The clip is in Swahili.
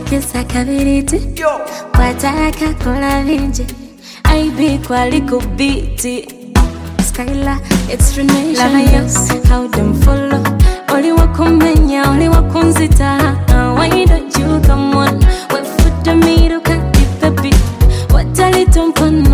kisa kabiriti wataka kola vinje aibi kwa liko biti Skyla extranations how them follow Oli wakumenya, oli wakunzita Why don't you come on? Wefuta miru kati pepi Watali tumponi